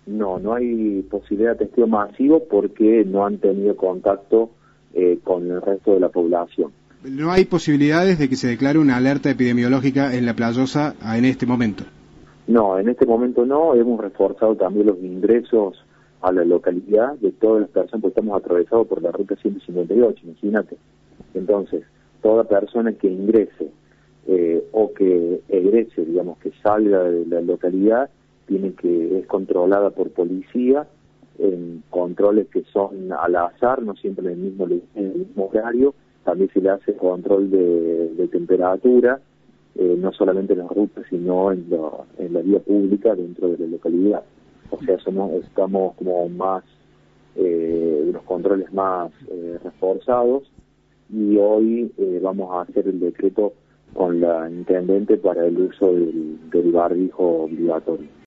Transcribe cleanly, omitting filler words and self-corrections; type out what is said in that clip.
No, no hay posibilidad de testeo masivo porque no han tenido contacto con el resto de la población. ¿No hay posibilidades de que se declare una alerta epidemiológica en La Playosa en este momento? No, en este momento no. Hemos reforzado también los ingresos a la localidad de todas las personas, porque estamos atravesados por la ruta 158, imagínate. Entonces, toda persona que ingrese o que egrese, digamos, que salga de la localidad, es controlada por policía, en controles que son al azar, no siempre en el mismo horario. También se le hace control de temperatura, no solamente en las rutas, sino en la vía pública dentro de la localidad. O sea, estamos como más, unos controles más reforzados, y hoy vamos a hacer el decreto con la intendente para el uso del barbijo obligatorio.